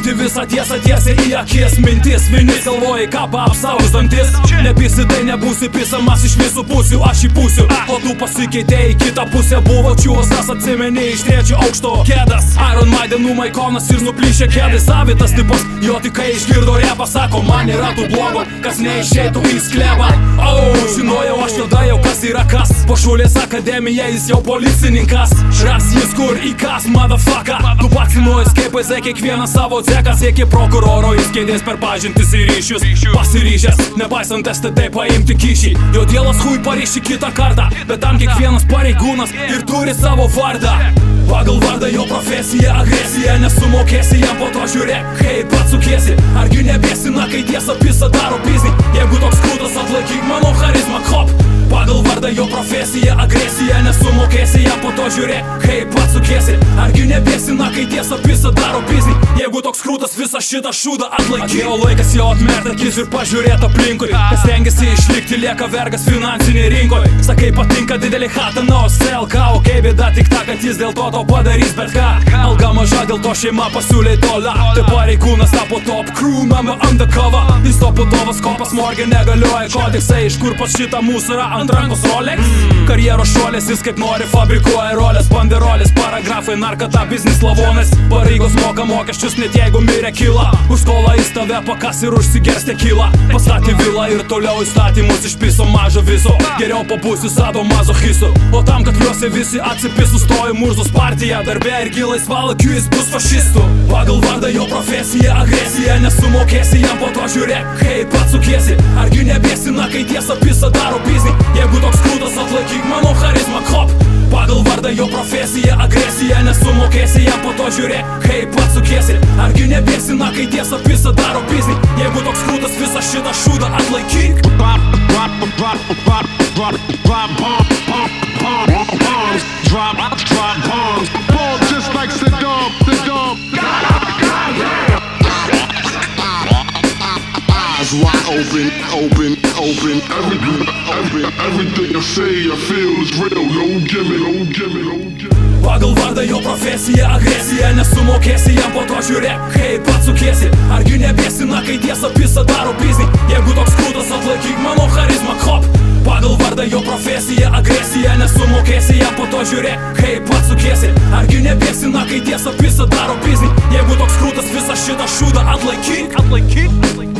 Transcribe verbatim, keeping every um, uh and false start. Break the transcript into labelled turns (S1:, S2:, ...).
S1: Pasakysi visą tiesą tiesiai į akis. Mintis, vinis galvoji, ką paapsaus dantis. Nepisi, tai nebūsi pisamas iš visų pusių. Aš įpūsiu, o tu pasikeitėjai, kita pusė buvo čiūstas. Atsimeni iš trečio aukšto kėdas. Iron Maidenų maikonas ir nuplyšė kėdai. Savitas tipas, jo tik kai išgirdo repą, sako, man yra tų blogo, kas neišeitų į sklebą. Oh, žinojau aš tada jau kas yra kas. Po Šulės akademiją jis jau policininkas. Ras jis kur įkas, motherfucker. Tu pats nuojus kaip paizai kiekvieną savo dzeką. Sieki prokuroro, jis kėdės per pažintis ir ryšius. Pasiryžęs, nepaisant S T T paimti kyšį. Jo dielas hui paryši kitą kartą. Bet tam kiekvienas pareigūnas ir turi savo vardą. Pagal vardą jo profesija, agresija. Nesumokėsi jam, po to žiūrėk, kaip pats sukiesi. Argi nebėsina, kai tiesa pisa daro biznį. Jeigu toks krūtas, atlaikyk mano charizmą, hop. Pagal vardą jo profesija, agresija. Nesumokėsi jam, po to žiūrėk, kaip pats sukiesi. Argi nebėsina, kai tiesa pisa daro biznį. Jeigu toks krūtas, visą šitą šūdą atlaikyk. Atėjo laikas jo atmert akis ir pažiūrėt aplinkui. Kas stengiasi išlikti, lieka vergas finansinėj rinkoj. Sakai, patinka didelį hatą, na o selka. Ok, bėda tik ta, kad jis dėl to to padarys bet ką. Alga maža, dėl to šeima pasiūlė dolą. Tai pareigūnas tapo top crew member undercover. Jis to putovas kopas morgė negalioja kodeksai. Iš kur pas šitą mūsų yra ant rankos Rolex? Karjeros šuolės, jis kaip nori fabrikuoja rolės. Banderolės, paragrafai, narkata, biznis lavonės. Pareigos moka mokesčius, net jeigu mirė kyla. Už skolą jis tave pakas ir užsigers tekilą. Pastatė vilą ir toliau įstatymus išpiso mažo viso. Geriau pabūsiu sado mazochistu. O tam, kad liuosi visi atsipisų, stoji Murzus partija. Darbė ir gilais valakiu jis bus fašistų. Pagal vardą jo profesija, agresija. Nesumokėsi jam, po to žiūrėk, kaip pats sukiesi. Argi nebėsina, kai tiesa pisa daro biznį. Jeigu toks krūtas, atlaikyk mano charizmą, hop. Pagal vardą jo profesija, agresija. Nesumokėsi jam, po to žiūrėk, kaip pats sukiesi. Argi nebėsina, kai tiesa pisa daro biznį. Jeigu toks krūtas, visą šitą šūdą atlaikyk.
S2: Drop, drop bombs, fall just like Saddam, Saddam. Eyes wide open, open, open. Everything, every, everything I say, I feel is real. No gimmick, no gimmick, no gimmick.
S1: Pagal vardą jo profesija, agresija. Nesumokėsi jam, po to žiūrėk, kaip pats sukiesi. Argi nebėsina, kai tiesa pisa daro biznį. Jeigu toks krūtas, atlaikyk mano charizmą, hop. Pagal vardą jo profesija, agresija. Nesumokėsi jam, po to žiūrėk, kaip pats sukiesi. Argi nebėsina, kai tiesa pisa daro biznį. Jeigu toks krūtas, visą šitą šūdą atlaikyk. Atlaikyk.